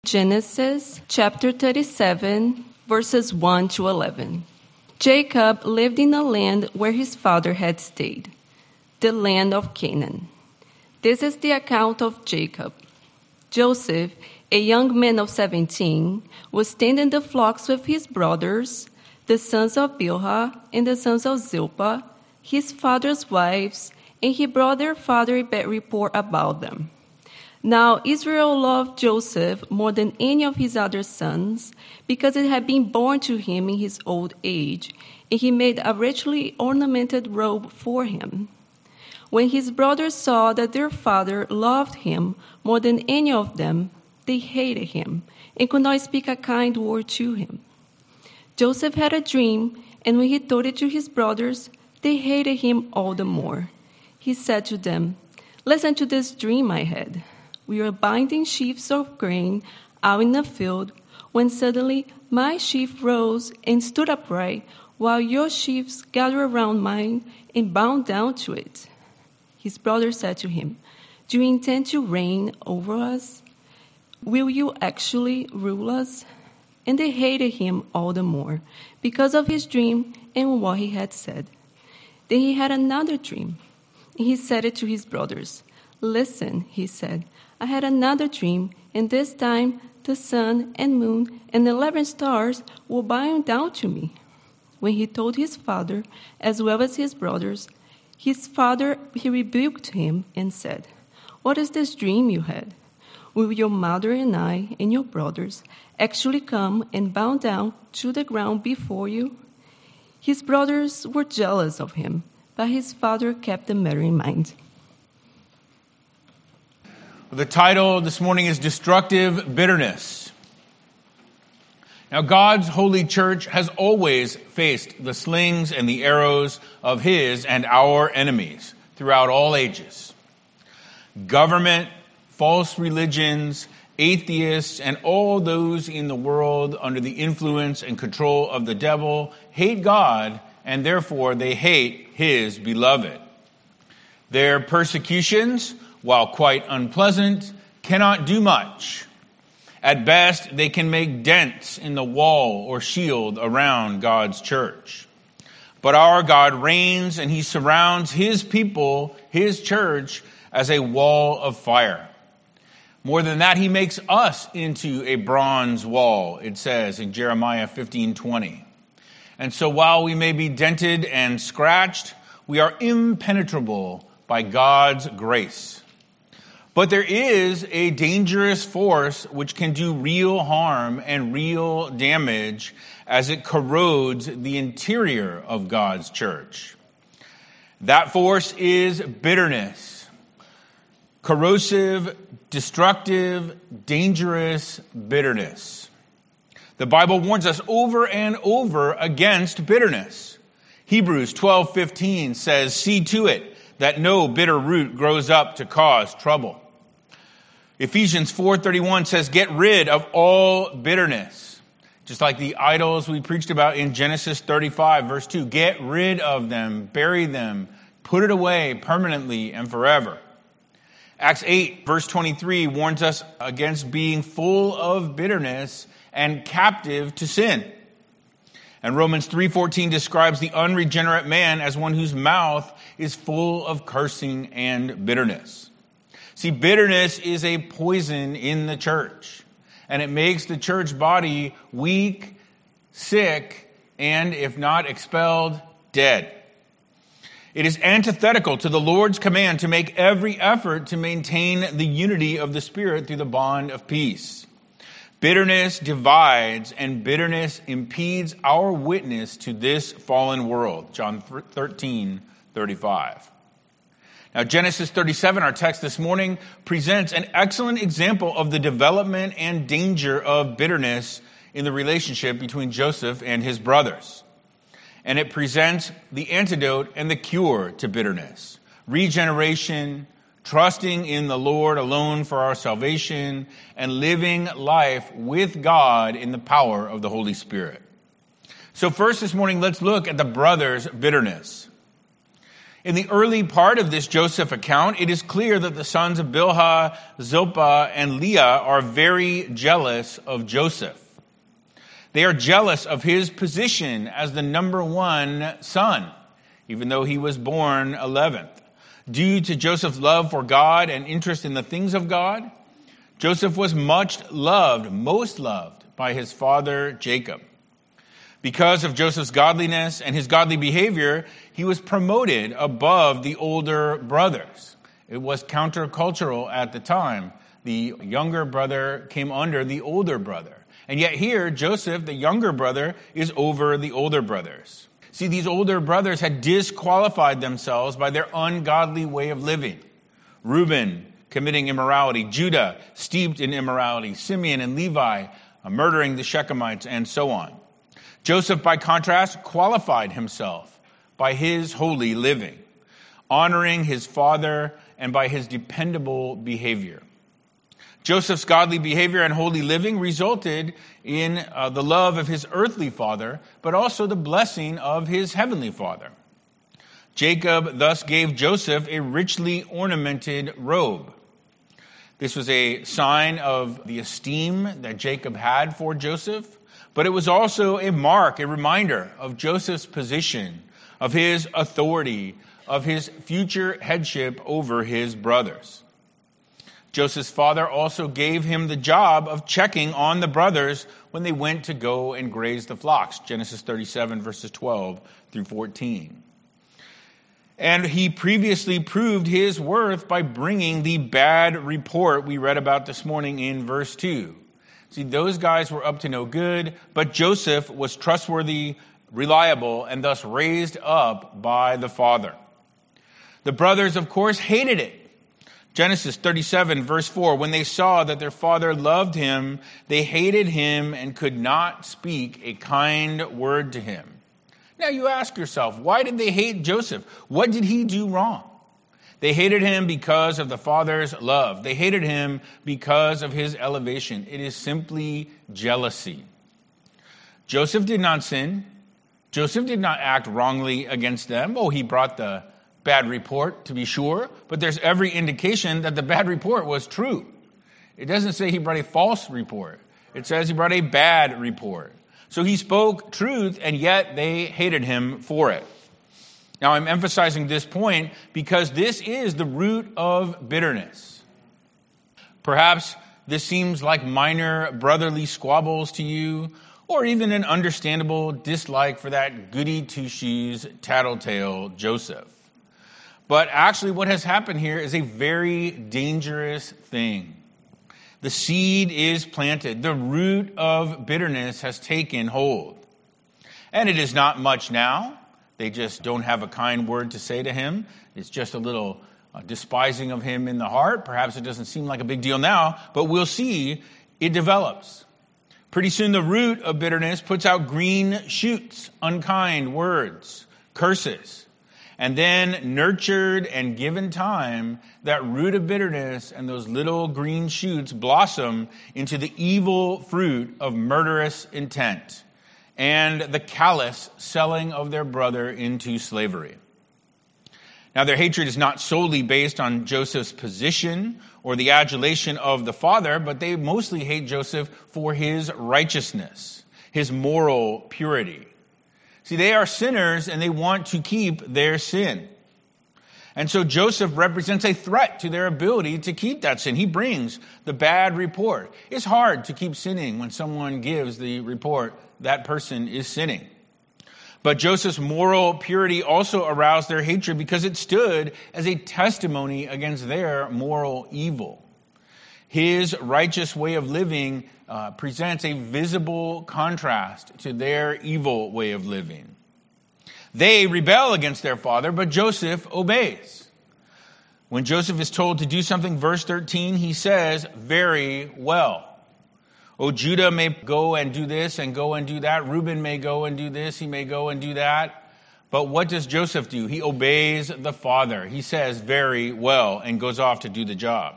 Genesis chapter 37, verses 1 to 11. Jacob lived in a land where his father had stayed, the land of Canaan. This is the account of Jacob. Joseph, a young man of 17, was tending the flocks with his brothers, the sons of Bilhah and the sons of Zilpah, his father's wives, and he brought their father a bad report about them. Now Israel loved Joseph more than any of his other sons, because it had been born to him in his old age, and he made a richly ornamented robe for him. When his brothers saw that their father loved him more than any of them, they hated him and could not speak a kind word to him. Joseph had a dream, and when he told it to his brothers, they hated him all the more. He said to them, "Listen to this dream I had. We were binding sheaves of grain out in the field, when suddenly my sheaf rose and stood upright, while your sheaves gathered around mine and bound down to it." His brother said to him, "Do you intend to reign over us? Will you actually rule us?" And they hated him all the more, because of his dream and what he had said. Then he had another dream, and he said it to his brothers. "Listen," he said, "I had another dream, and this time the sun and moon and 11 stars will bow down to me." When he told his father, as well as his brothers, he rebuked him and said, "What is this dream you had? Will your mother and I and your brothers actually come and bow down to the ground before you?" His brothers were jealous of him, but his father kept the matter in mind. The title this morning is Destructive Bitterness. Now, God's holy church has always faced the slings and the arrows of his and our enemies throughout all ages. Government, false religions, atheists, and all those in the world under the influence and control of the devil hate God, and therefore they hate his beloved. Their persecutions, while quite unpleasant, cannot do much. At best, they can make dents in the wall or shield around God's church. But our God reigns, and he surrounds his people, his church, as a wall of fire. More than that, he makes us into a bronze wall, it says in Jeremiah 15:20. And so while we may be dented and scratched, we are impenetrable by God's grace. But there is a dangerous force which can do real harm and real damage as it corrodes the interior of God's church. That force is bitterness. Corrosive, destructive, dangerous bitterness. The Bible warns us over and over against bitterness. Hebrews 12:15 says, "See to it that no bitter root grows up to cause trouble." Ephesians 4:31 says, "Get rid of all bitterness." Just like the idols we preached about in Genesis 35, verse 2. Get rid of them, bury them, put it away permanently and forever. Acts 8, verse 23 warns us against being full of bitterness and captive to sin. And Romans 3:14 describes the unregenerate man as one whose mouth is full of cursing and bitterness. See, bitterness is a poison in the church, and it makes the church body weak, sick, and if not expelled, dead. It is antithetical to the Lord's command to make every effort to maintain the unity of the Spirit through the bond of peace. Bitterness divides, and bitterness impedes our witness to this fallen world. John 13:35. Now, Genesis 37, our text this morning, presents an excellent example of the development and danger of bitterness in the relationship between Joseph and his brothers. And it presents the antidote and the cure to bitterness: regeneration, trusting in the Lord alone for our salvation, and living life with God in the power of the Holy Spirit. So first this morning, let's look at the brothers' bitterness. In the early part of this Joseph account, it is clear that the sons of Bilhah, Zilpah, and Leah are very jealous of Joseph. They are jealous of his position as the number one son, even though he was born 11th. Due to Joseph's love for God and interest in the things of God, Joseph was most loved by his father Jacob. Because of Joseph's godliness and his godly behavior, he was promoted above the older brothers. It was countercultural at the time. The younger brother came under the older brother. And yet here, Joseph, the younger brother, is over the older brothers. See, these older brothers had disqualified themselves by their ungodly way of living. Reuben committing immorality, Judah steeped in immorality, Simeon and Levi murdering the Shechemites, and so on. Joseph, by contrast, qualified himself by his holy living, honoring his father and by his dependable behavior. Joseph's godly behavior and holy living resulted in the love of his earthly father, but also the blessing of his heavenly father. Jacob thus gave Joseph a richly ornamented robe. This was a sign of the esteem that Jacob had for Joseph, but it was also a mark, a reminder of Joseph's position, of his authority, of his future headship over his brothers. Joseph's father also gave him the job of checking on the brothers when they went to go and graze the flocks. Genesis 37, verses 12 through 14. And he previously proved his worth by bringing the bad report we read about this morning in verse 2. See, those guys were up to no good, but Joseph was trustworthy, reliable, and thus raised up by the father. The brothers, of course, hated it. Genesis 37, verse 4, when they saw that their father loved him, they hated him and could not speak a kind word to him. Now you ask yourself, why did they hate Joseph? What did he do wrong? They hated him because of the father's love. They hated him because of his elevation. It is simply jealousy. Joseph did not sin. Joseph did not act wrongly against them. Oh, he brought the bad report, to be sure, but there's every indication that the bad report was true. It doesn't say he brought a false report. It says he brought a bad report. So he spoke truth, and yet they hated him for it. Now, I'm emphasizing this point because this is the root of bitterness. Perhaps this seems like minor brotherly squabbles to you, or even an understandable dislike for that goody two-shoes tattletale Joseph. But actually what has happened here is a very dangerous thing. The seed is planted. The root of bitterness has taken hold. And it is not much now. They just don't have a kind word to say to him. It's just a little despising of him in the heart. Perhaps it doesn't seem like a big deal now, but we'll see it develops. Pretty soon the root of bitterness puts out green shoots, unkind words, curses. And then nurtured and given time, that root of bitterness and those little green shoots blossom into the evil fruit of murderous intent and the callous selling of their brother into slavery. Now, their hatred is not solely based on Joseph's position or the adulation of the father, but they mostly hate Joseph for his righteousness, his moral purity. See, they are sinners and they want to keep their sin. And so Joseph represents a threat to their ability to keep that sin. He brings the bad report. It's hard to keep sinning when someone gives the report that person is sinning. But Joseph's moral purity also aroused their hatred because it stood as a testimony against their moral evil. His righteous way of living presents a visible contrast to their evil way of living. They rebel against their father, but Joseph obeys. When Joseph is told to do something, verse 13, he says, "Very well. Oh, Judah may go and do this and go and do that. Reuben may go and do this. He may go and do that." But what does Joseph do? He obeys the father. He says, "Very well," and goes off to do the job.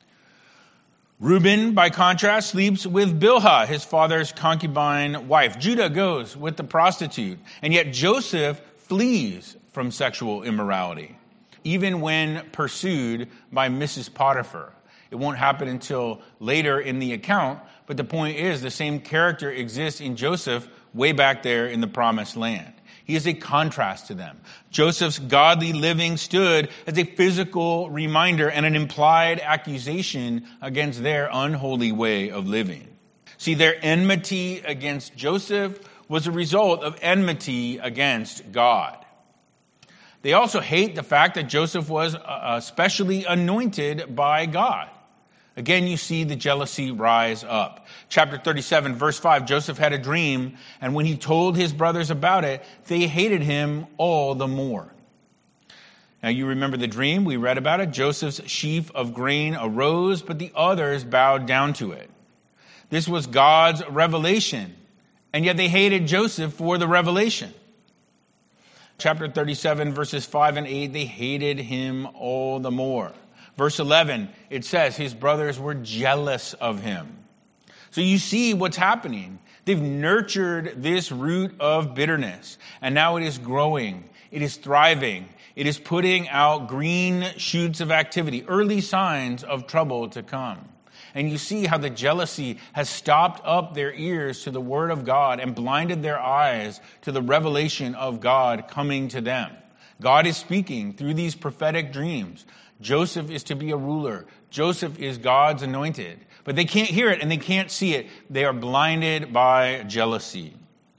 Reuben, by contrast, sleeps with Bilhah, his father's concubine wife. Judah goes with the prostitute. And yet Joseph flees from sexual immorality. even when pursued by Mrs. Potiphar. It won't happen until later in the account, but the point is the same character exists in Joseph way back there in the promised land. He is a contrast to them. Joseph's godly living stood as a physical reminder and an implied accusation against their unholy way of living. See, their enmity against Joseph was a result of enmity against God. They also hate the fact that Joseph was specially anointed by God. Again, you see the jealousy rise up. Chapter 37, verse 5, Joseph had a dream, and when he told his brothers about it, they hated him all the more. Now you remember the dream, we read about it. Joseph's sheaf of grain arose, but the others bowed down to it. This was God's revelation, and yet they hated Joseph for the revelation. Chapter 37, verses 5 and 8, they hated him all the more. Verse 11, it says his brothers were jealous of him. So you see what's happening. They've nurtured this root of bitterness, and now it is growing. It is thriving. It is putting out green shoots of activity, early signs of trouble to come. And you see how the jealousy has stopped up their ears to the word of God and blinded their eyes to the revelation of God coming to them. God is speaking through these prophetic dreams. Joseph is to be a ruler. Joseph is God's anointed. But they can't hear it and they can't see it. They are blinded by jealousy.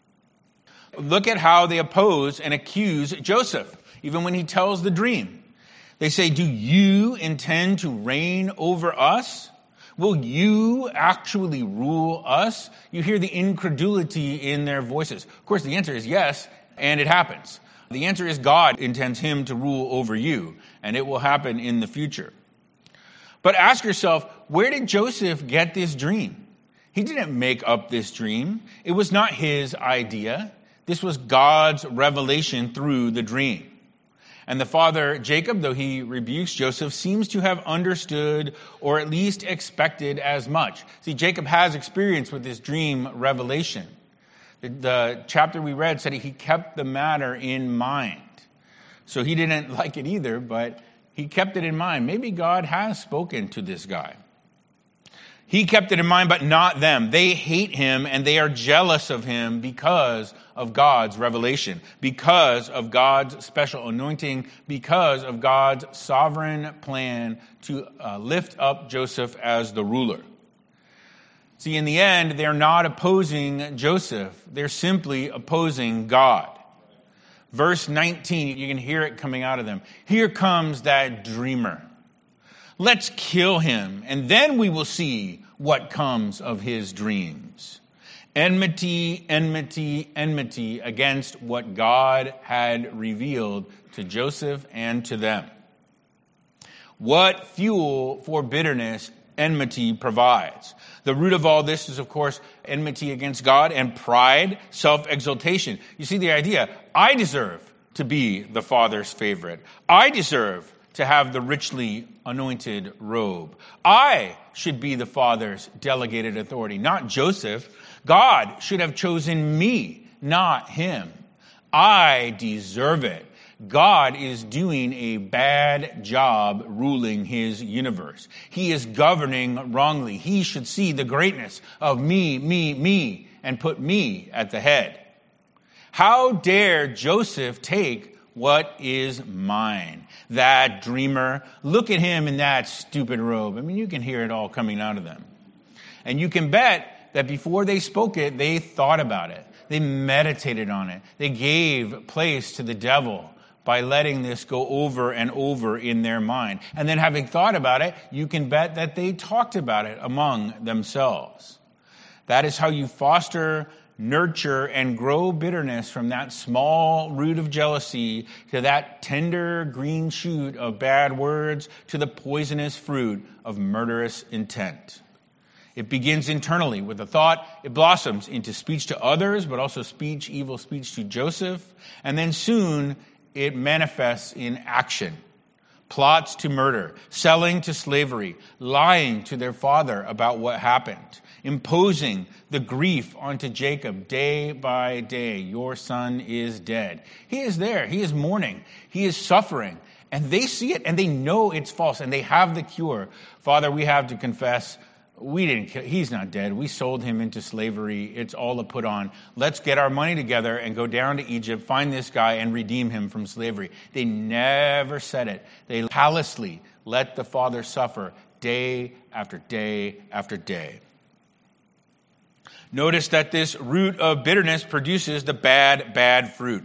Look at how they oppose and accuse Joseph, even when he tells the dream. They say, "Do you intend to reign over us? Will you actually rule us?" You hear the incredulity in their voices. Of course, the answer is yes, and it happens. The answer is God intends him to rule over you, and it will happen in the future. But ask yourself, where did Joseph get this dream? He didn't make up this dream. It was not his idea. This was God's revelation through the dream. And the father, Jacob, though he rebukes Joseph, seems to have understood or at least expected as much. See, Jacob has experience with this dream revelation. The chapter we read said he kept the matter in mind. So he didn't like it either, but he kept it in mind. Maybe God has spoken to this guy. He kept it in mind, but not them. They hate him and they are jealous of him because of God's revelation, because of God's special anointing, because of God's sovereign plan to lift up Joseph as the ruler. See, in the end, they're not opposing Joseph. They're simply opposing God. Verse 19, you can hear it coming out of them. Here comes that dreamer. Let's kill him, and then we will see what comes of his dreams. Enmity, enmity, enmity against what God had revealed to Joseph and to them. What fuel for bitterness enmity provides. The root of all this is, of course, enmity against God and pride, self-exaltation. You see the idea. I deserve to be the Father's favorite. I deserve to have the richly anointed robe. I should be the Father's delegated authority, not Joseph. God should have chosen me, not him. I deserve it. God is doing a bad job ruling his universe. He is governing wrongly. He should see the greatness of me, and put me at the head. How dare Joseph take what is mine? That dreamer, look at him in that stupid robe. I mean, you can hear it all coming out of them. And you can bet that before they spoke it, they thought about it. They meditated on it. They gave place to the devil by letting this go over and over in their mind. And then having thought about it, you can bet that they talked about it among themselves. That is how you foster, nurture, and grow bitterness from that small root of jealousy to that tender green shoot of bad words to the poisonous fruit of murderous intent. It begins internally with a thought. It blossoms into speech to others, but also evil speech to Joseph. And then soon it manifests in action. Plots to murder, selling to slavery, lying to their father about what happened, imposing the grief onto Jacob day by day. Your son is dead. He is there. He is mourning. He is suffering. And they see it and they know it's false and they have the cure. Father, we have to confess we didn't kill, he's not dead. We sold him into slavery. It's all a put on. Let's get our money together and go down to Egypt, find this guy and redeem him from slavery. They never said it. They callously let the father suffer day after day after day. Notice that this root of bitterness produces the bad fruit.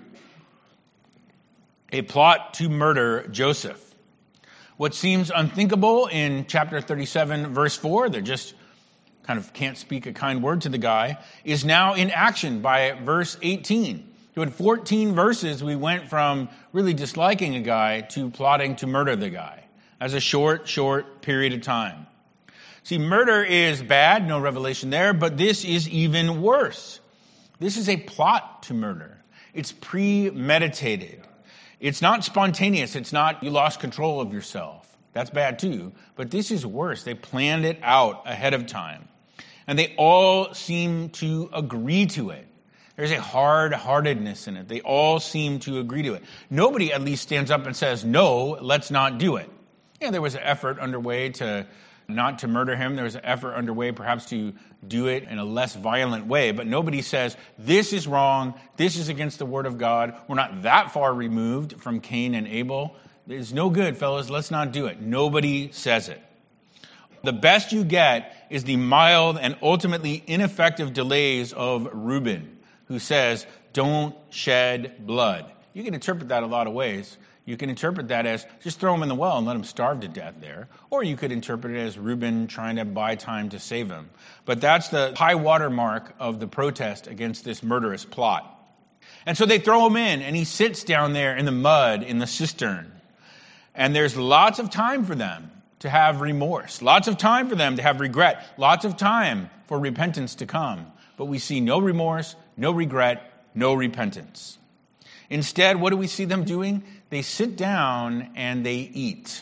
A plot to murder Joseph. What seems unthinkable in chapter 37, verse 4, they just kind of can't speak a kind word to the guy, is now in action by verse 18. So in 14 verses, we went from really disliking a guy to plotting to murder the guy as a short period of time. See, murder is bad, no revelation there, but this is even worse. This is a plot to murder. It's premeditated. It's not spontaneous. It's not you lost control of yourself. That's bad too. But this is worse. They planned it out ahead of time. And they all seem to agree to it. There's a hard-heartedness in it. They all seem to agree to it. Nobody at least stands up and says, no, let's not do it. Yeah, there was an effort underway not to murder him. There was an effort underway perhaps to do it in a less violent way. But nobody says, this is wrong. This is against the word of God. We're not that far removed from Cain and Abel. It's no good, fellas. Let's not do it. Nobody says it. The best you get is the mild and ultimately ineffective delays of Reuben, who says, don't shed blood. You can interpret that a lot of ways. You can interpret that as just throw him in the well and let him starve to death there. Or you could interpret it as Reuben trying to buy time to save him. But that's the high water mark of the protest against this murderous plot. And so they throw him in, and he sits down there in the mud in the cistern. And there's lots of time for them to have remorse. Lots of time for them to have regret. Lots of time for repentance to come. But we see no remorse, no regret, no repentance. Instead, what do we see them doing? They sit down and they eat.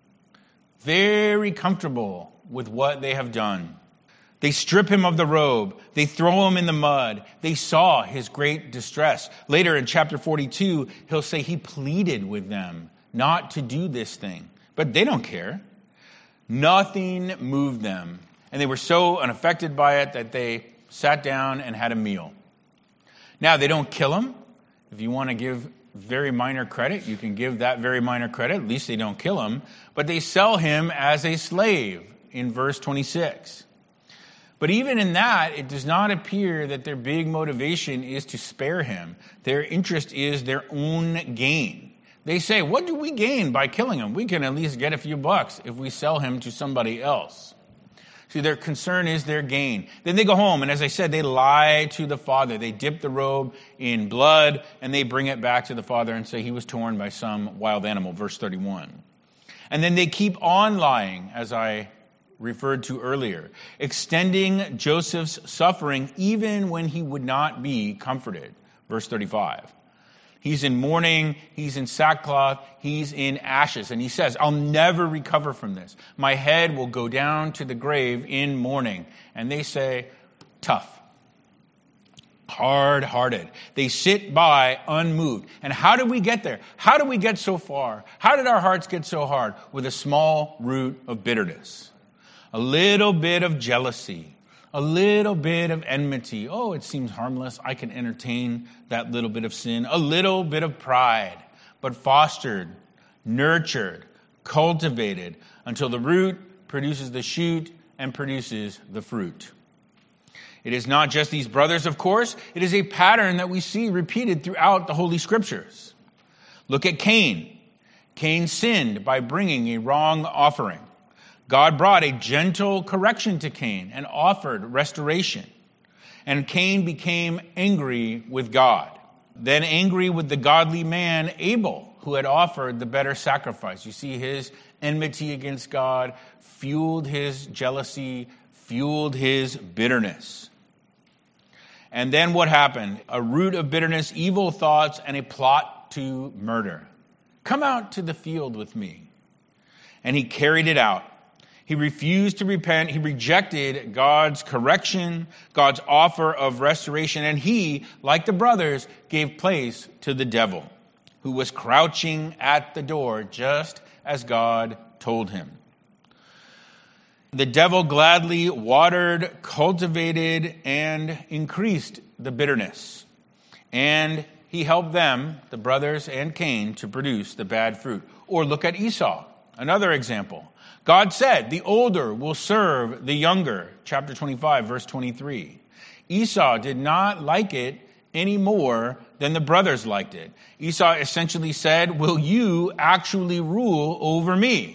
Very comfortable with what they have done. They strip him of the robe. They throw him in the mud. They saw his great distress. Later in chapter 42, he'll say he pleaded with them not to do this thing. But they don't care. Nothing moved them. And they were so unaffected by it that they sat down and had a meal. Now, they don't kill him. If you want to give very minor credit, you can give that very minor credit. At least they don't kill him. But they sell him as a slave in verse 26. But even in that, it does not appear that their big motivation is to spare him. Their interest is their own gain. They say, what do we gain by killing him? We can at least get a few bucks if we sell him to somebody else. See, their concern is their gain. Then they go home, and as I said, they lie to the father. They dip the robe in blood, and they bring it back to the father and say he was torn by some wild animal, verse 31. And then they keep on lying, as I referred to earlier, extending Joseph's suffering even when he would not be comforted, verse 35. He's in mourning, he's in sackcloth, he's in ashes. And he says, I'll never recover from this. My head will go down to the grave in mourning. And they say, tough, hard-hearted. They sit by unmoved. And how did we get there? How did we get so far? How did our hearts get so hard? With a small root of bitterness. A little bit of jealousy. A little bit of enmity. Oh, it seems harmless. I can entertain that little bit of sin. A little bit of pride, but fostered, nurtured, cultivated until the root produces the shoot and produces the fruit. It is not just these brothers, of course. It is a pattern that we see repeated throughout the Holy Scriptures. Look at Cain. Cain sinned by bringing a wrong offering. God brought a gentle correction to Cain and offered restoration. And Cain became angry with God. Then angry with the godly man Abel, who had offered the better sacrifice. You see, his enmity against God fueled his jealousy, fueled his bitterness. And then what happened? A root of bitterness, evil thoughts, and a plot to murder. Come out to the field with me. And he carried it out. He refused to repent. He rejected God's correction, God's offer of restoration. And he, like the brothers, gave place to the devil. who was crouching at the door just as God told him. The devil gladly watered, cultivated, and increased the bitterness. And he helped them, the brothers and Cain, to produce the bad fruit. Or look at Esau, another example. God said, the older will serve the younger. Chapter 25, verse 23. Esau did not like it any more than the brothers liked it. Esau essentially said, will you actually rule over me?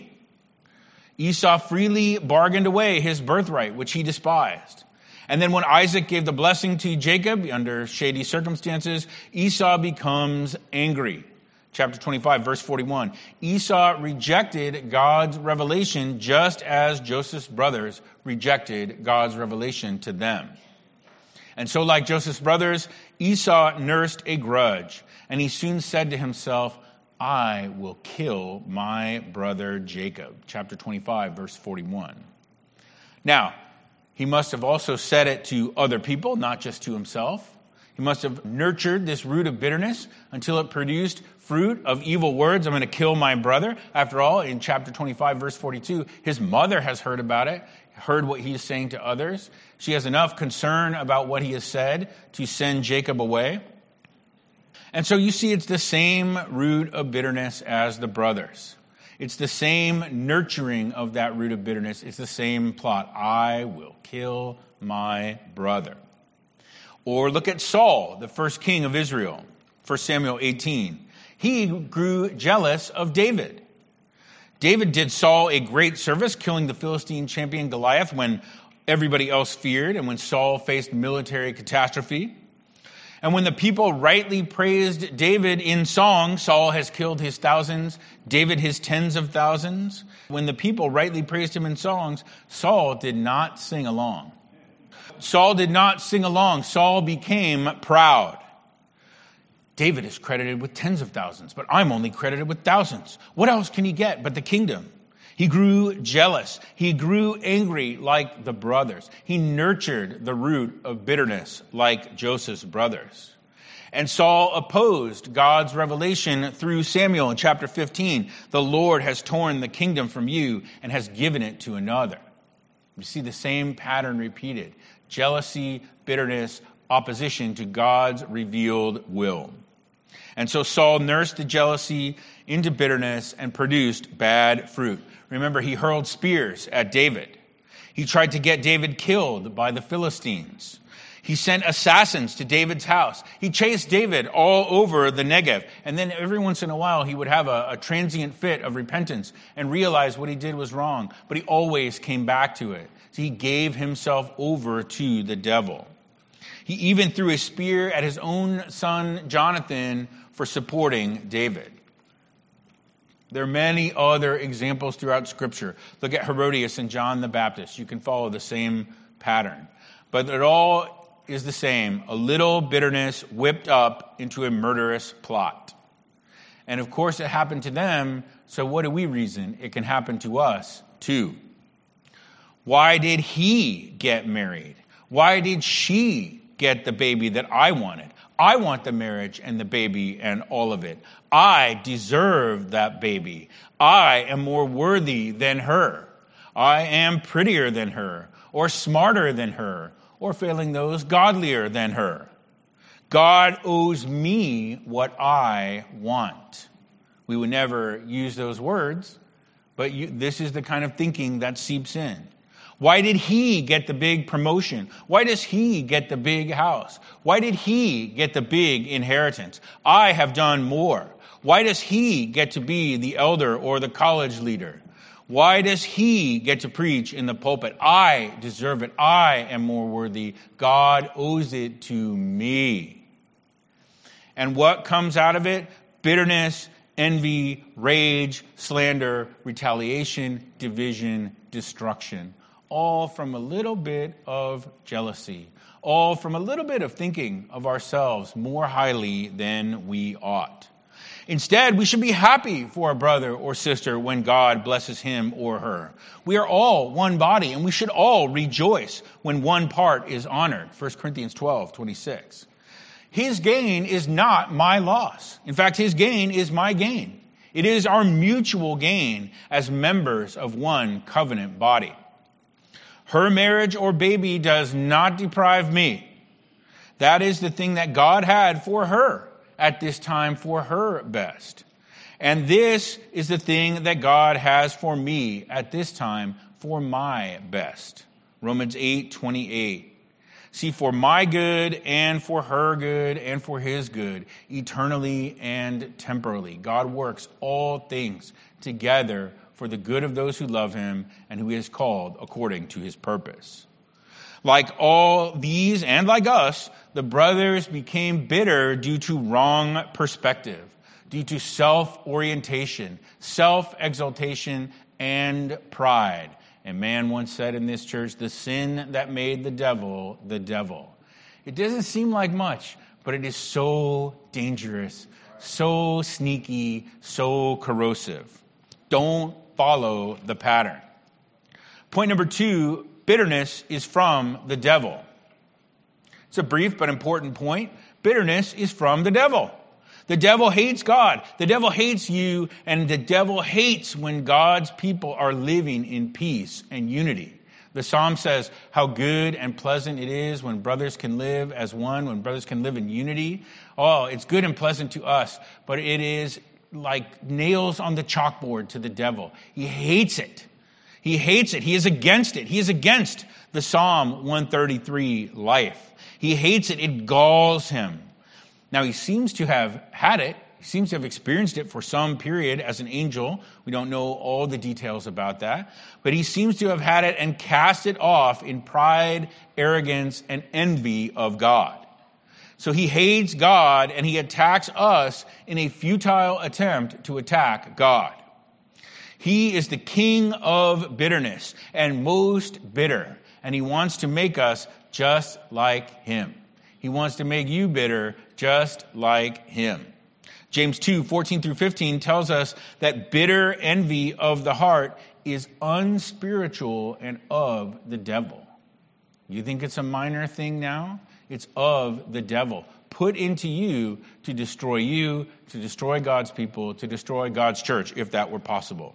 Esau freely bargained away his birthright, which he despised. And then when Isaac gave the blessing to Jacob under shady circumstances, Esau becomes angry. Chapter 25, verse 41. Esau rejected God's revelation just as Joseph's brothers rejected God's revelation to them. And so like Joseph's brothers, Esau nursed a grudge, and he soon said to himself, I will kill my brother Jacob. Chapter 25, verse 41. Now, he must have also said it to other people, not just to himself. He must have nurtured this root of bitterness until it produced fruit of evil words. I'm going to kill my brother. After all, in chapter 25, verse 42, his mother has heard about it, heard what he is saying to others. She has enough concern about what he has said to send Jacob away. And so you see, it's the same root of bitterness as the brothers. It's the same nurturing of that root of bitterness. It's the same plot. I will kill my brother. Or look at Saul, the first king of Israel, 1 Samuel 18. He grew jealous of David. David did Saul a great service, killing the Philistine champion Goliath when everybody else feared and when Saul faced military catastrophe. And when the people rightly praised David in song, Saul has killed his thousands, David his tens of thousands. When the people rightly praised him in songs, Saul did not sing along. Saul did not sing along. Saul became proud. David is credited with tens of thousands, but I'm only credited with thousands. What else can he get but the kingdom? He grew jealous. He grew angry like the brothers. He nurtured the root of bitterness like Joseph's brothers. And Saul opposed God's revelation through Samuel in chapter 15. The Lord has torn the kingdom from you and has given it to another. You see the same pattern repeated. Jealousy, bitterness, opposition to God's revealed will. And so Saul nursed the jealousy into bitterness and produced bad fruit. Remember, he hurled spears at David. He tried to get David killed by the Philistines. He sent assassins to David's house. He chased David all over the Negev. And then every once in a while, he would have a transient fit of repentance and realize what he did was wrong. But he always came back to it. So he gave himself over to the devil. He even threw a spear at his own son, Jonathan, for supporting David. There are many other examples throughout Scripture. Look at Herodias and John the Baptist. You can follow the same pattern. But it all is the same. A little bitterness whipped up into a murderous plot. And of course it happened to them, so what do we reason? It can happen to us too. Why did he get married? Why did she get the baby that I wanted? I want the marriage and the baby and all of it. I deserve that baby. I am more worthy than her. I am prettier than her, or smarter than her, or failing those, godlier than her. God owes me what I want. We would never use those words, but this is the kind of thinking that seeps in. Why did he get the big promotion? Why does he get the big house? Why did he get the big inheritance? I have done more. Why does he get to be the elder or the college leader? Why does he get to preach in the pulpit? I deserve it. I am more worthy. God owes it to me. And what comes out of it? Bitterness, envy, rage, slander, retaliation, division, destruction. All from a little bit of jealousy. All from a little bit of thinking of ourselves more highly than we ought. Instead, we should be happy for a brother or sister when God blesses him or her. We are all one body, and we should all rejoice when one part is honored. 1 Corinthians 12:26. his gain is not my loss. In fact, his gain is my gain. It is our mutual gain as members of one covenant body. Her marriage or baby does not deprive me. That is the thing that God had for her at this time for her best. And this is the thing that God has for me at this time for my best. Romans 8:28. See, for my good and for her good and for his good, eternally and temporally, God works all things together for the good of those who love him and who he has called according to his purpose. Like all these and like us, the brothers became bitter due to wrong perspective, due to self-orientation, self-exaltation, and pride. And man once said in this church, the sin that made the devil, the devil. It doesn't seem like much, but it is so dangerous, so sneaky, so corrosive. Don't follow the pattern. Point number 2, bitterness is from the devil. It's a brief but important point. Bitterness is from the devil. The devil hates God. The devil hates you, and the devil hates when God's people are living in peace and unity. The Psalm says how good and pleasant it is when brothers can live as one, when brothers can live in unity. Oh, it's good and pleasant to us, but it is like nails on the chalkboard to the devil. He hates it. He hates it. He is against it. He is against the Psalm 133 life. He hates it. It galls him. Now, he seems to have had it. He seems to have experienced it for some period as an angel. We don't know all the details about that. But he seems to have had it and cast it off in pride, arrogance, and envy of God. So he hates God and he attacks us in a futile attempt to attack God. He is the king of bitterness and most bitter. And he wants to make us just like him. He wants to make you bitter just like him. James 2:14-15 tells us that bitter envy of the heart is unspiritual and of the devil. You think it's a minor thing now? It's of the devil. Put into you, to destroy God's people, to destroy God's church, if that were possible.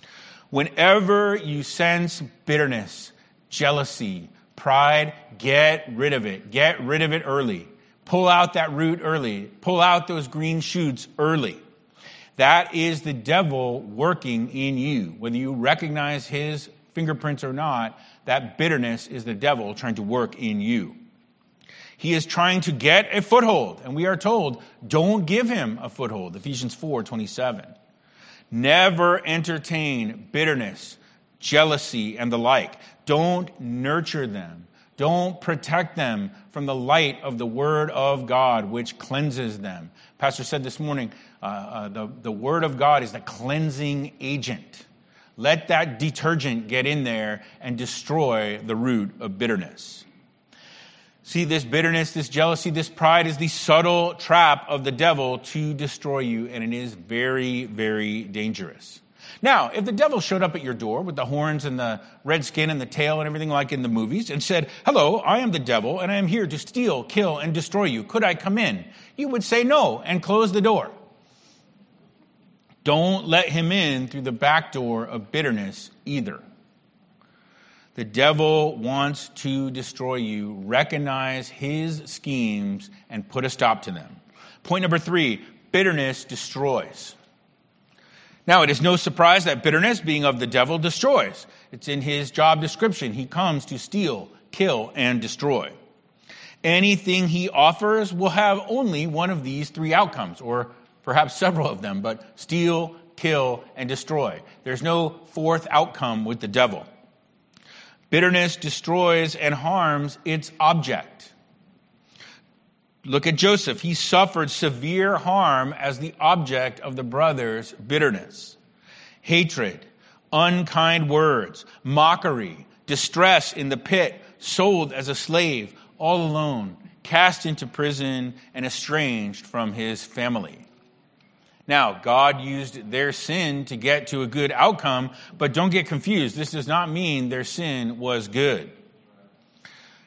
Whenever you sense bitterness, jealousy, pride, get rid of it. Get rid of it early. Pull out that root early. Pull out those green shoots early. That is the devil working in you. Whether you recognize his fingerprints or not, that bitterness is the devil trying to work in you. He is trying to get a foothold, and we are told, don't give him a foothold. Ephesians 4:27. Never entertain bitterness, jealousy, and the like. Don't nurture them. Don't protect them from the light of the Word of God, which cleanses them. Pastor said this morning, the Word of God is the cleansing agent. Let that detergent get in there and destroy the root of bitterness. See, this bitterness, this jealousy, this pride is the subtle trap of the devil to destroy you, and it is very, very dangerous. Now, if the devil showed up at your door with the horns and the red skin and the tail and everything like in the movies and said, "Hello, I am the devil, and I am here to steal, kill, and destroy you. Could I come in?" You would say no and close the door. Don't let him in through the back door of bitterness either. The devil wants to destroy you. Recognize his schemes and put a stop to them. Point number 3, bitterness destroys. Now, it is no surprise that bitterness, being of the devil, destroys. It's in his job description. He comes to steal, kill, and destroy. Anything he offers will have only one of these 3 outcomes, or perhaps several of them, but steal, kill, and destroy. There's no 4th outcome with the devil. Bitterness destroys and harms its object. Look at Joseph. He suffered severe harm as the object of the brothers' bitterness. Hatred, unkind words, mockery, distress in the pit, sold as a slave, all alone, cast into prison, and estranged from his family. Now, God used their sin to get to a good outcome, but don't get confused. This does not mean their sin was good.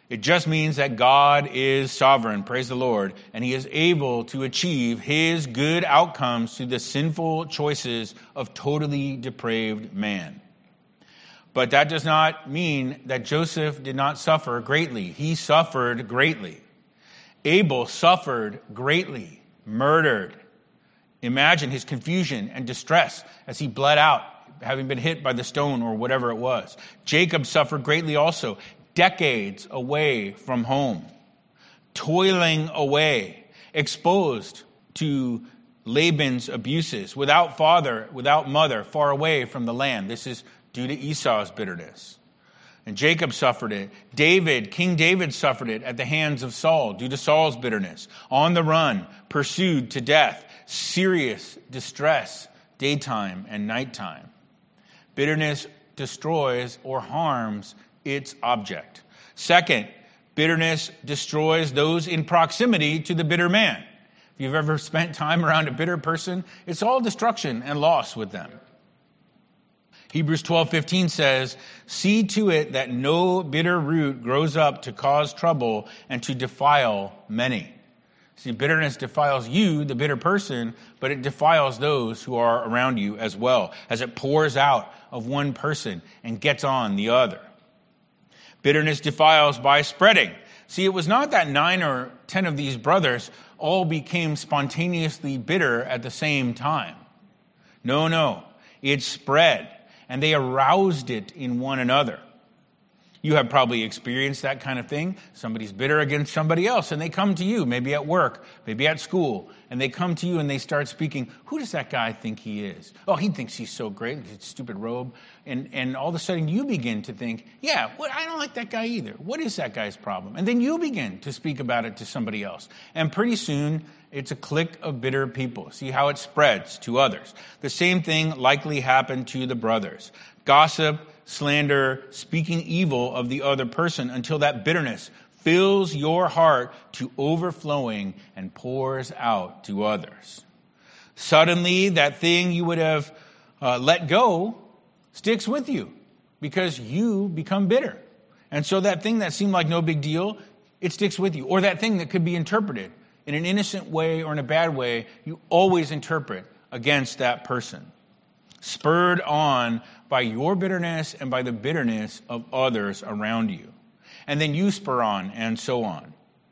It just means that God is sovereign, praise the Lord, and he is able to achieve his good outcomes through the sinful choices of totally depraved man. But that does not mean that Joseph did not suffer greatly. He suffered greatly. Abel suffered greatly, murdered. Imagine his confusion and distress as he bled out, having been hit by the stone or whatever it was. Jacob suffered greatly also, decades away from home, toiling away, exposed to Laban's abuses, without father, without mother, far away from the land. This is due to Esau's bitterness. And Jacob suffered it. King David suffered it at the hands of Saul due to Saul's bitterness. On the run, pursued to death, serious distress, daytime and nighttime. Bitterness destroys or harms its object. Second, bitterness destroys those in proximity to the bitter man. If you've ever spent time around a bitter person, it's all destruction and loss with them. Hebrews 12:15 says, "See to it that no bitter root grows up to cause trouble and to defile many." See, bitterness defiles you, the bitter person, but it defiles those who are around you as well, as it pours out of one person and gets on the other. Bitterness defiles by spreading. See, it was not that 9 or 10 of these brothers all became spontaneously bitter at the same time. No. It spread, and they aroused it in one another. You have probably experienced that kind of thing. Somebody's bitter against somebody else, and they come to you, maybe at work, maybe at school, and they come to you and they start speaking, "Who does that guy think he is? Oh, he thinks he's so great, his stupid robe." And all of a sudden you begin to think, "Yeah, I don't like that guy either. What is that guy's problem?" And then you begin to speak about it to somebody else. And pretty soon, it's a clique of bitter people. See how it spreads to others. The same thing likely happened to the brothers. Gossip, slander, speaking evil of the other person until that bitterness fills your heart to overflowing and pours out to others. Suddenly, that thing you would have let go sticks with you because you become bitter. And so that thing that seemed like no big deal, it sticks with you. Or that thing that could be interpreted in an innocent way or in a bad way, you always interpret against that person. Spurred on by your bitterness and by the bitterness of others around you. And then you spur on, and so on.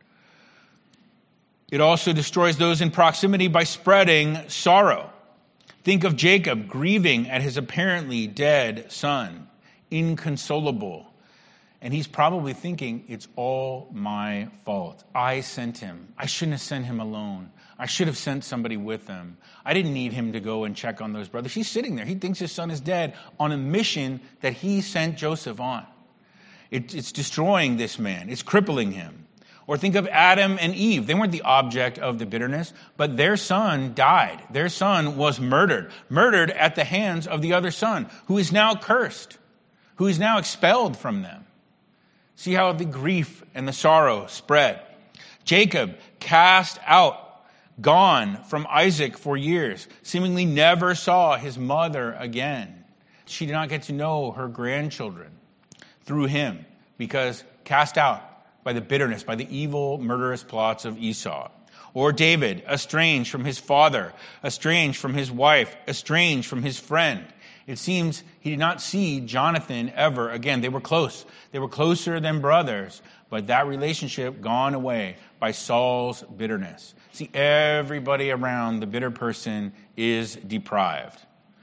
It also destroys those in proximity by spreading sorrow. Think of Jacob grieving at his apparently dead son, inconsolable. And he's probably thinking, it's all my fault. I sent him. I shouldn't have sent him alone. I should have sent somebody with him. I didn't need him to go and check on those brothers. He's sitting there. He thinks his son is dead on a mission that he sent Joseph on. It's destroying this man. It's crippling him. Or think of Adam and Eve. They weren't the object of the bitterness, but their son died. Their son was murdered at the hands of the other son, who is now cursed, who is now expelled from them. See how the grief and the sorrow spread. Jacob cast out, gone from Isaac for years, seemingly never saw his mother again. She did not get to know her grandchildren through him because cast out by the bitterness, by the evil, murderous plots of Esau. Or David, estranged from his father, estranged from his wife, estranged from his friend. It seems he did not see Jonathan ever again. They were close. They were closer than brothers, but that relationship gone away by Saul's bitterness. See, everybody around the bitter person is deprived.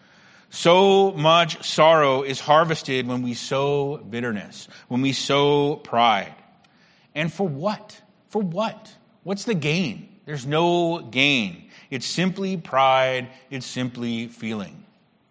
So much sorrow is harvested when we sow bitterness, when we sow pride. And for what? For what? What's the gain? There's no gain. It's simply pride. It's simply feeling.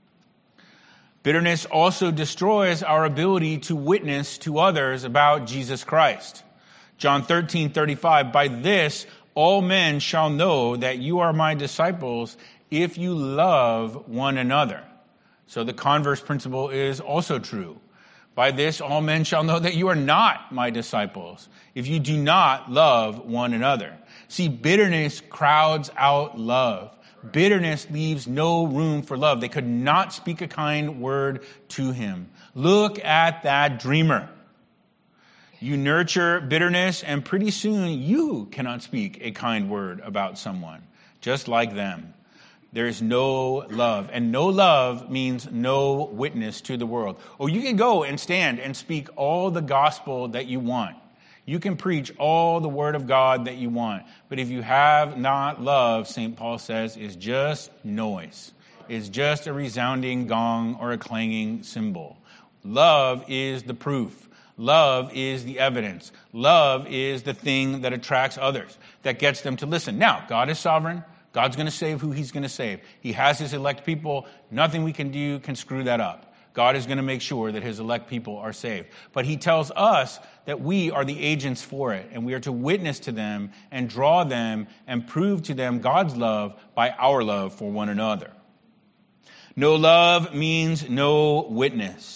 Bitterness also destroys our ability to witness to others about Jesus Christ. John 13:35, "By this all men shall know that you are my disciples if you love one another." So the converse principle is also true. By this all men shall know that you are not my disciples if you do not love one another. See, bitterness crowds out love. Bitterness leaves no room for love. They could not speak a kind word to him. Look at that dreamer. You nurture bitterness, and pretty soon you cannot speak a kind word about someone, just like them. There is no love, and no love means no witness to the world. Or you can go and stand and speak all the gospel that you want. You can preach all the word of God that you want. But if you have not love, St. Paul says, is just noise. It's just a resounding gong or a clanging cymbal. Love is the proof. Love is the evidence. Love is the thing that attracts others, that gets them to listen. Now, God is sovereign. God's going to save who he's going to save. He has his elect people. Nothing we can do can screw that up. God is going to make sure that his elect people are saved. But he tells us that we are the agents for it, and we are to witness to them and draw them and prove to them God's love by our love for one another. No love means no witness.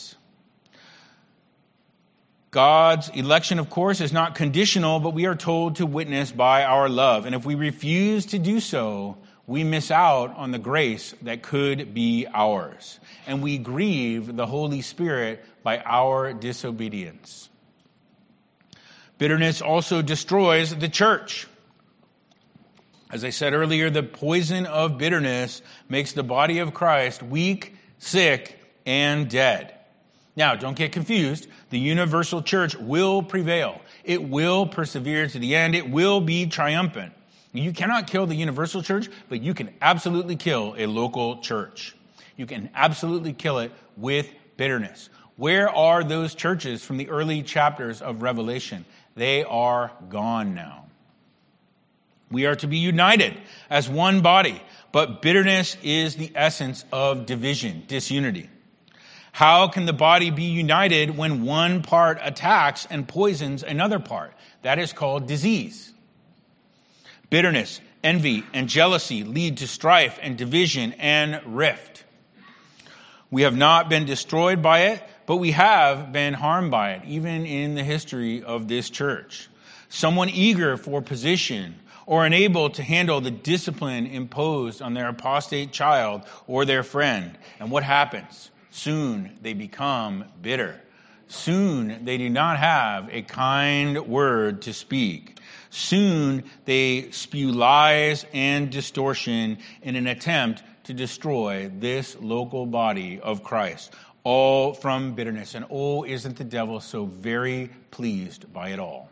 God's election, of course, is not conditional, but we are told to witness by our love. And if we refuse to do so, we miss out on the grace that could be ours. And we grieve the Holy Spirit by our disobedience. Bitterness also destroys the church. As I said earlier, the poison of bitterness makes the body of Christ weak, sick, and dead. Now, don't get confused. The universal church will prevail. It will persevere to the end. It will be triumphant. You cannot kill the universal church, but you can absolutely kill a local church. You can absolutely kill it with bitterness. Where are those churches from the early chapters of Revelation? They are gone now. We are to be united as one body, but bitterness is the essence of division, disunity. How can the body be united when one part attacks and poisons another part? That is called disease. Bitterness, envy, and jealousy lead to strife and division and rift. We have not been destroyed by it, but we have been harmed by it, even in the history of this church. Someone eager for position or unable to handle the discipline imposed on their apostate child or their friend. And what happens? Soon they become bitter. Soon they do not have a kind word to speak. Soon they spew lies and distortion in an attempt to destroy this local body of Christ. All from bitterness. And oh, isn't the devil so very pleased by it all?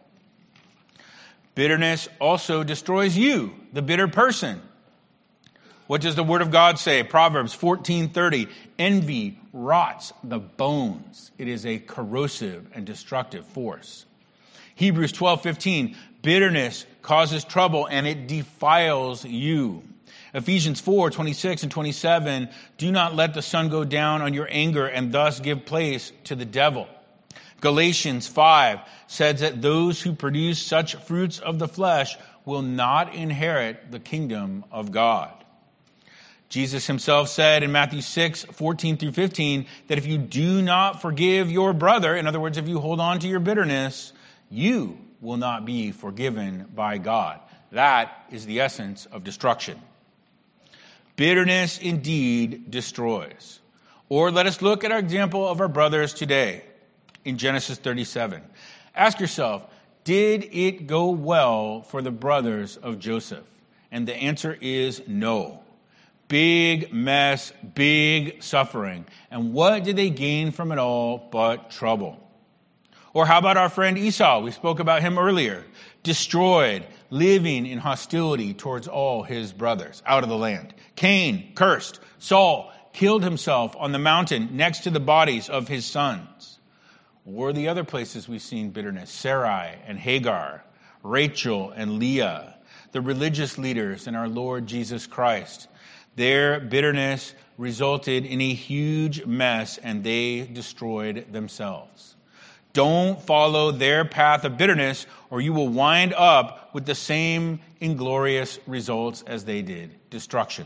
Bitterness also destroys you, the bitter person. What does the Word of God say? Proverbs 14:30. Envy rots the bones. It is a corrosive and destructive force. Hebrews 12:15. Bitterness causes trouble and it defiles you. Ephesians 4:26 and 27. Do not let the sun go down on your anger and thus give place to the devil. Galatians 5 says that those who produce such fruits of the flesh will not inherit the kingdom of God. Jesus himself said in Matthew 6:14 through 15, that if you do not forgive your brother, in other words, if you hold on to your bitterness, you will not be forgiven by God. That is the essence of destruction. Bitterness indeed destroys. Or let us look at our example of our brothers today in Genesis 37. Ask yourself, did it go well for the brothers of Joseph? And the answer is no. Big mess, big suffering. And what did they gain from it all but trouble? Or how about our friend Esau? We spoke about him earlier. Destroyed, living in hostility towards all his brothers out of the land. Cain, cursed. Saul killed himself on the mountain next to the bodies of his sons. Or the other places we've seen bitterness. Sarai and Hagar, Rachel and Leah, the religious leaders in our Lord Jesus Christ. Their bitterness resulted in a huge mess and they destroyed themselves. Don't follow their path of bitterness or you will wind up with the same inglorious results as they did. Destruction.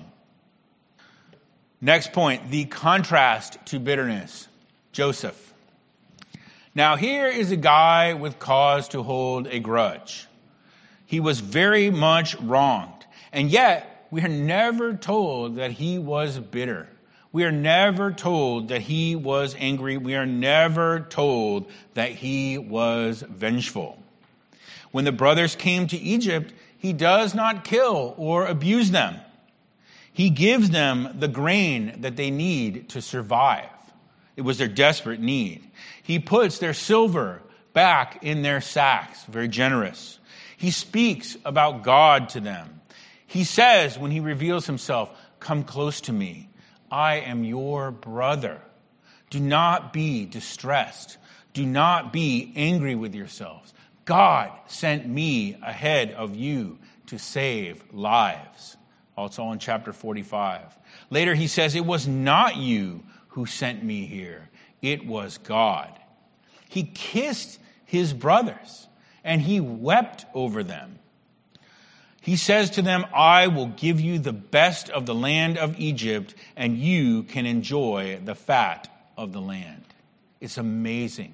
Next point, the contrast to bitterness. Joseph. Now here is a guy with cause to hold a grudge. He was very much wronged. And yet, we are never told that he was bitter. We are never told that he was angry. We are never told that he was vengeful. When the brothers came to Egypt, he does not kill or abuse them. He gives them the grain that they need to survive. It was their desperate need. He puts their silver back in their sacks, very generous. He speaks about God to them. He says when he reveals himself, "Come close to me. I am your brother. Do not be distressed. Do not be angry with yourselves. God sent me ahead of you to save lives." Also in chapter 45. Later he says, "It was not you who sent me here. It was God." He kissed his brothers and he wept over them. He says to them, "I will give you the best of the land of Egypt, and you can enjoy the fat of the land." It's amazing.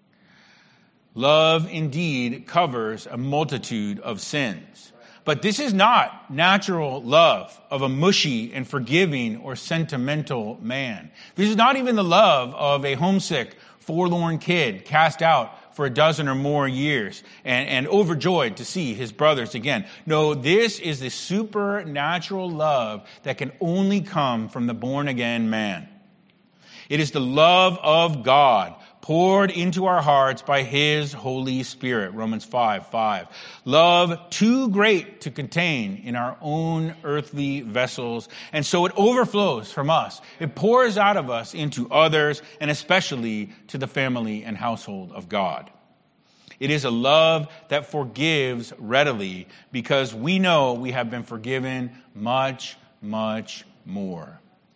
Love indeed covers a multitude of sins. But this is not natural love of a mushy and forgiving or sentimental man. This is not even the love of a homesick, forlorn kid cast out for a dozen or more years and overjoyed to see his brothers again. No, this is the supernatural love that can only come from the born-again man. It is the love of God poured into our hearts by his Holy Spirit, Romans 5:5. Love too great to contain in our own earthly vessels, and so it overflows from us. It pours out of us into others, and especially to the family and household of God. It is a love that forgives readily because we know we have been forgiven much, much more.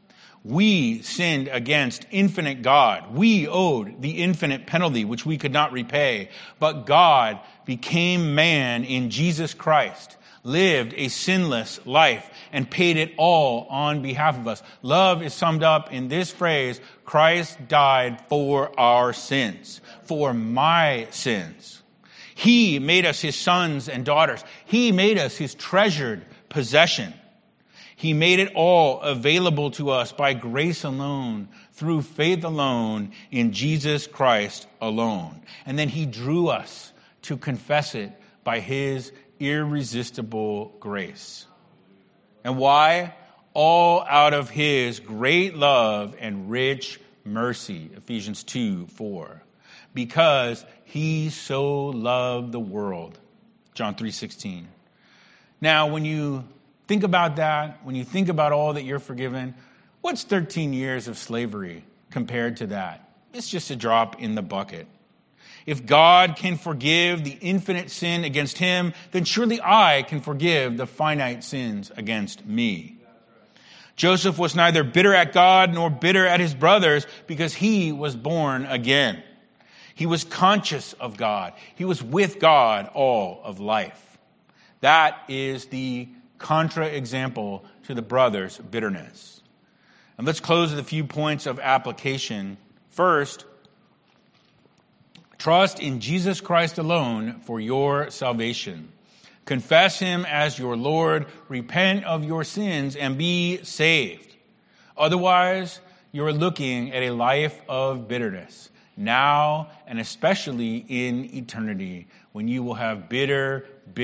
We sinned against infinite God. We owed the infinite penalty which we could not repay. But God became man in Jesus Christ, lived a sinless life, and paid it all on behalf of us. Love is summed up in this phrase: Christ died for our sins, for my sins. He made us his sons and daughters. He made us his treasured possession. He made it all available to us by grace alone, through faith alone, in Jesus Christ alone. And then he drew us to confess it by his irresistible grace. And why? All out of his great love and rich mercy, Ephesians 2:4. Because he so loved the world, John 3:16. Now, when you think about that, when you think about all that you're forgiven, what's 13 years of slavery compared to that? It's just a drop in the bucket. If God can forgive the infinite sin against him, then surely I can forgive the finite sins against me. Joseph was neither bitter at God nor bitter at his brothers because he was born again. He was conscious of God. He was with God all of life. That is the contra-example to the brothers' bitterness. And let's close with a few points of application. First, trust in Jesus Christ alone for your salvation. Confess him as your Lord, repent of your sins, and be saved. Otherwise, you're looking at a life of bitterness, now and especially in eternity, when you will have bitter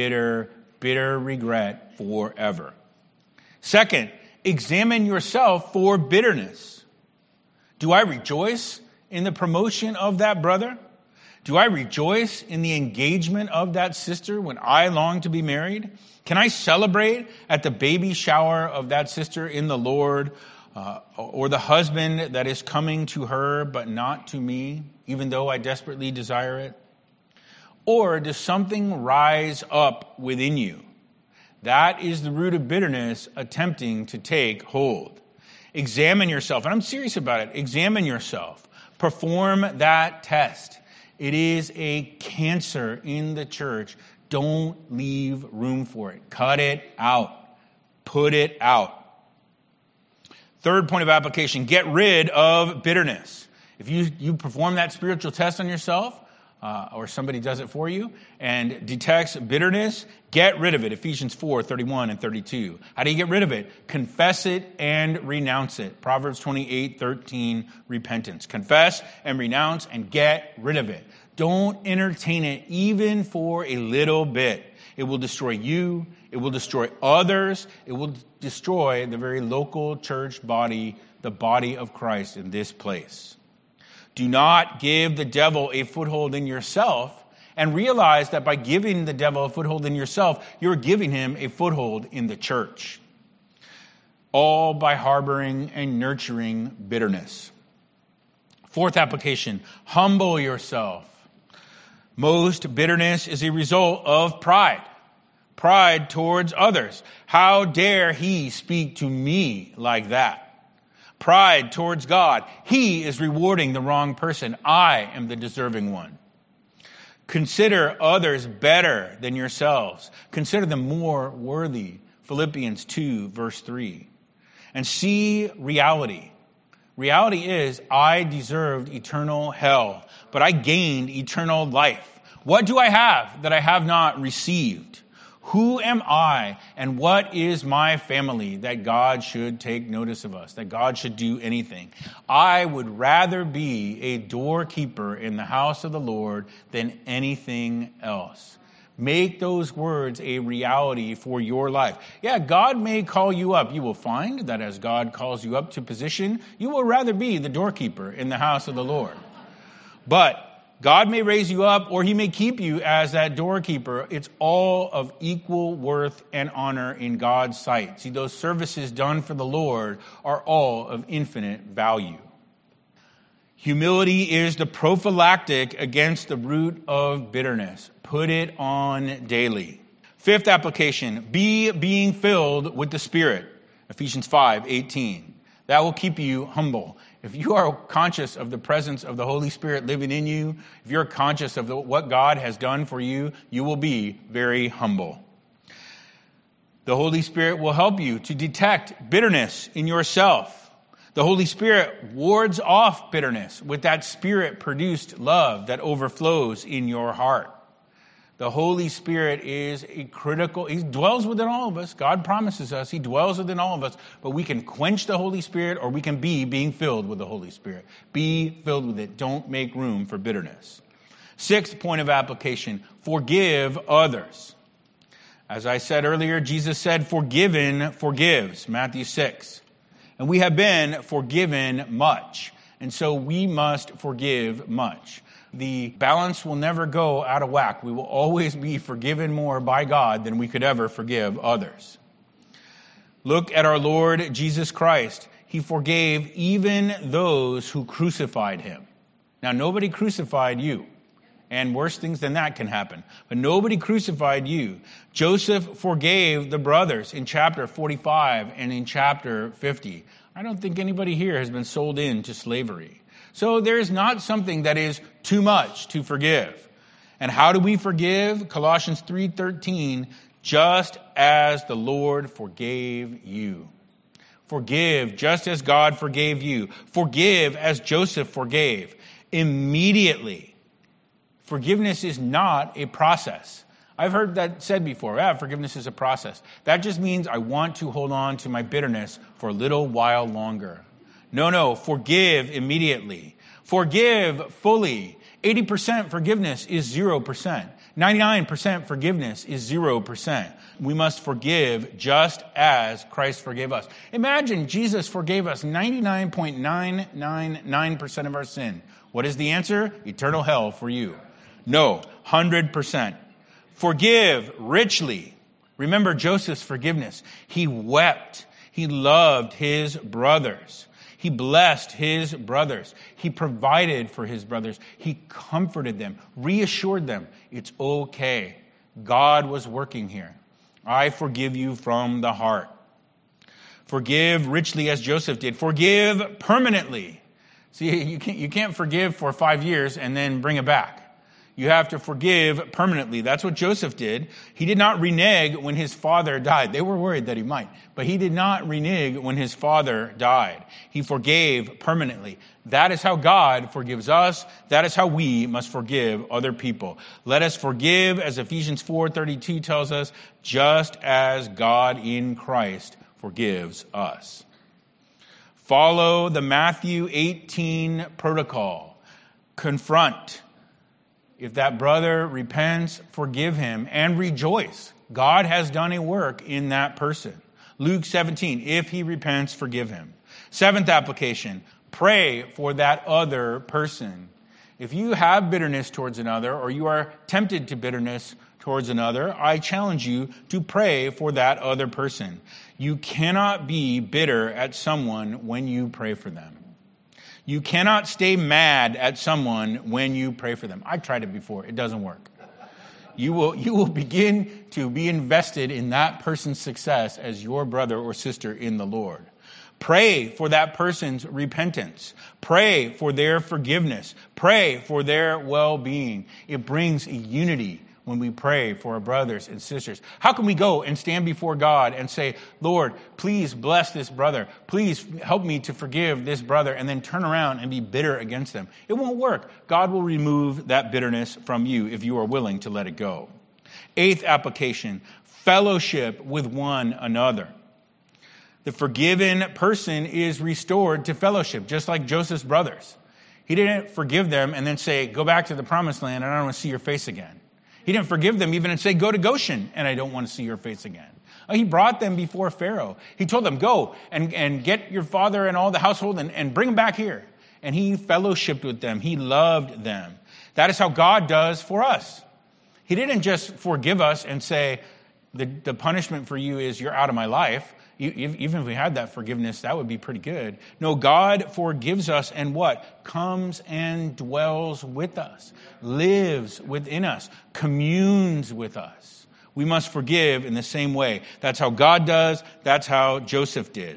regret forever. Second, examine yourself for bitterness. Do I rejoice in the promotion of that brother? Do I rejoice in the engagement of that sister when I long to be married? Can I celebrate at the baby shower of that sister in the Lord, or the husband that is coming to her but not to me, even though I desperately desire it? Or does something rise up within you? That is the root of bitterness attempting to take hold. Examine yourself, and I'm serious about it. Examine yourself. Perform that test. It is a cancer in the church. Don't leave room for it. Cut it out. Put it out. Third point of application, get rid of bitterness. If you perform that spiritual test on yourself, or somebody does it for you, and detects bitterness, Get rid of it. Ephesians 4:31 and 32. How do you get rid of it? Confess it and renounce it. Proverbs 28:13, repentance. Confess and renounce and get rid of it. Don't entertain it even for a little bit. It will destroy you. It will destroy others. It will destroy the very local church body, the body of Christ in this place. Do not give the devil a foothold in yourself, and realize that by giving the devil a foothold in yourself, you're giving him a foothold in the church. All by harboring and nurturing bitterness. Fourth application, humble yourself. Most bitterness is a result of pride. Pride towards others. How dare he speak to me like that? Pride towards God. He is rewarding the wrong person. I am the deserving one. Consider others better than yourselves. Consider them more worthy. Philippians 2, verse 3. And see reality. Reality is, I deserved eternal hell, but I gained eternal life. What do I have that I have not received? Who am I and what is my family that God should take notice of us, that God should do anything? I would rather be a doorkeeper in the house of the Lord than anything else. Make those words a reality for your life. Yeah, God may call you up. You will find that as God calls you up to position, you will rather be the doorkeeper in the house of the Lord. But God may raise you up or he may keep you as that doorkeeper. It's all of equal worth and honor in God's sight. See, those services done for the Lord are all of infinite value. Humility is the prophylactic against the root of bitterness. Put it on daily. Fifth application, be being filled with the Spirit. Ephesians 5:18. That will keep you humble. If you are conscious of the presence of the Holy Spirit living in you, if you're conscious of what God has done for you, you will be very humble. The Holy Spirit will help you to detect bitterness in yourself. The Holy Spirit wards off bitterness with that Spirit-produced love that overflows in your heart. The Holy Spirit is he dwells within all of us. God promises us he dwells within all of us, but we can quench the Holy Spirit or we can be being filled with the Holy Spirit. Be filled with it. Don't make room for bitterness. Sixth point of application, forgive others. As I said earlier, Jesus said, forgiven forgives, Matthew 6. And we have been forgiven much. And so we must forgive much. The balance will never go out of whack. We will always be forgiven more by God than we could ever forgive others. Look at our Lord Jesus Christ. He forgave even those who crucified him. Now, nobody crucified you. And worse things than that can happen. But nobody crucified you. Joseph forgave the brothers in chapter 45 and in chapter 50. I don't think anybody here has been sold into slavery. So there is not something that is too much to forgive. And how do we forgive? Colossians 3:13, just as the Lord forgave you. Forgive just as God forgave you. Forgive as Joseph forgave. Immediately. Forgiveness is not a process. I've heard that said before. Forgiveness is a process. That just means I want to hold on to my bitterness for a little while longer. No, forgive immediately. Forgive fully. 80% forgiveness is 0%. 99% forgiveness is 0%. We must forgive just as Christ forgave us. Imagine Jesus forgave us 99.999% of our sin. What is the answer? Eternal hell for you. No, 100%. Forgive richly. Remember Joseph's forgiveness. He wept. He loved his brothers. He blessed his brothers. He provided for his brothers. He comforted them, reassured them. It's okay. God was working here. I forgive you from the heart. Forgive richly as Joseph did. Forgive permanently. See, you can't forgive for 5 years and then bring it back. You have to forgive permanently. That's what Joseph did. He did not renege when his father died. They were worried that he might, but he did not renege when his father died. He forgave permanently. That is how God forgives us. That is how we must forgive other people. Let us forgive, as Ephesians 4:32 tells us, just as God in Christ forgives us. Follow the Matthew 18 protocol. Confront. If that brother repents, forgive him and rejoice. God has done a work in that person. Luke 17, if he repents, forgive him. Seventh application, pray for that other person. If you have bitterness towards another, or you are tempted to bitterness towards another, I challenge you to pray for that other person. You cannot be bitter at someone when you pray for them. You cannot stay mad at someone when you pray for them. I've tried it before. It doesn't work. You will begin to be invested in that person's success as your brother or sister in the Lord. Pray for that person's repentance. Pray for their forgiveness. Pray for their well-being. It brings a unity when we pray for our brothers and sisters. How can we go and stand before God and say, Lord, please bless this brother. Please help me to forgive this brother, and then turn around and be bitter against them? It won't work. God will remove that bitterness from you if you are willing to let it go. Eighth application, fellowship with one another. The forgiven person is restored to fellowship, just like Joseph's brothers. He didn't forgive them and then say, go back to the promised land and I don't want to see your face again. He didn't forgive them even and say, go to Goshen, and I don't want to see your face again. He brought them before Pharaoh. He told them, go and get your father and all the household and bring them back here. And he fellowshiped with them. He loved them. That is how God does for us. He didn't just forgive us and say, the punishment for you is you're out of my life. Even if we had that forgiveness, that would be pretty good. No, God forgives us and what? Comes and dwells with us, lives within us, communes with us. We must forgive in the same way. That's how God does. That's how Joseph did.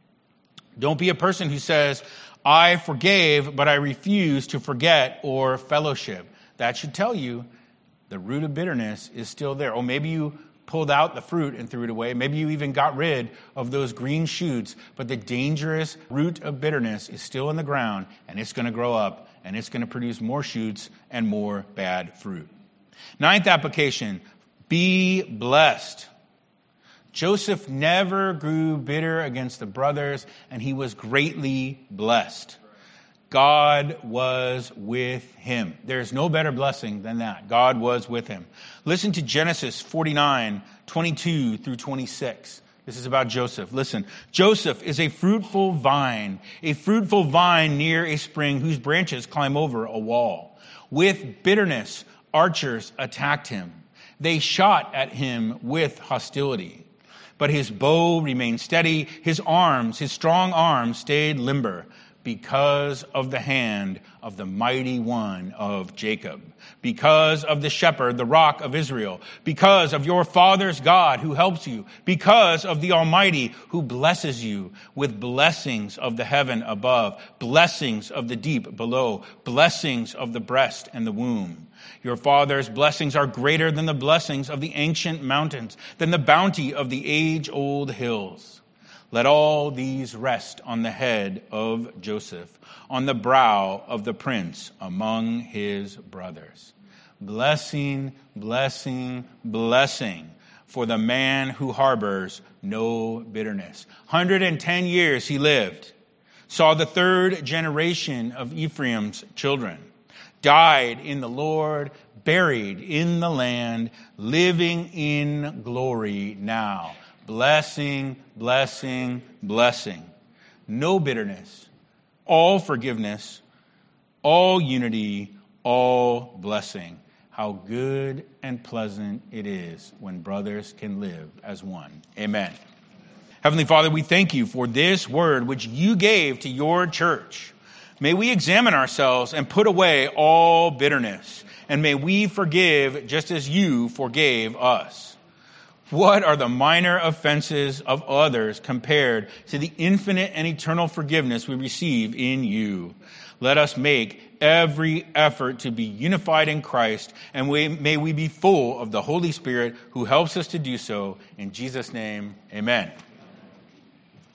Don't be a person who says, I forgave, but I refuse to forget or fellowship. That should tell you the root of bitterness is still there. Or maybe you pulled out the fruit and threw it away. Maybe you even got rid of those green shoots, but the dangerous root of bitterness is still in the ground, and it's going to grow up, and it's going to produce more shoots and more bad fruit. Ninth application, be blessed. Joseph never grew bitter against the brothers, and he was greatly blessed. God was with him. There's no better blessing than that. God was with him. Listen to Genesis 49, 22 through 26. This is about Joseph. Listen, Joseph is a fruitful vine near a spring whose branches climb over a wall. With bitterness, archers attacked him. They shot at him with hostility. But his bow remained steady. His strong arms stayed limber, because of the hand of the mighty one of Jacob, because of the shepherd, the rock of Israel, because of your father's God who helps you, because of the Almighty who blesses you with blessings of the heaven above, blessings of the deep below, blessings of the breast and the womb. Your father's blessings are greater than the blessings of the ancient mountains, than the bounty of the age-old hills. Let all these rest on the head of Joseph, on the brow of the prince among his brothers. Blessing, blessing, blessing for the man who harbors no bitterness. 110 years he lived, saw the third generation of Ephraim's children, died in the Lord, buried in the land, living in glory now. Blessing, blessing, blessing. No bitterness, all forgiveness, all unity, all blessing. How good and pleasant it is when brothers can live as one. Amen. Heavenly Father, we thank you for this word which you gave to your church. May we examine ourselves and put away all bitterness, and may we forgive just as you forgave us. What are the minor offenses of others compared to the infinite and eternal forgiveness we receive in you? Let us make every effort to be unified in Christ, and may we be full of the Holy Spirit who helps us to do so. In Jesus' name, amen.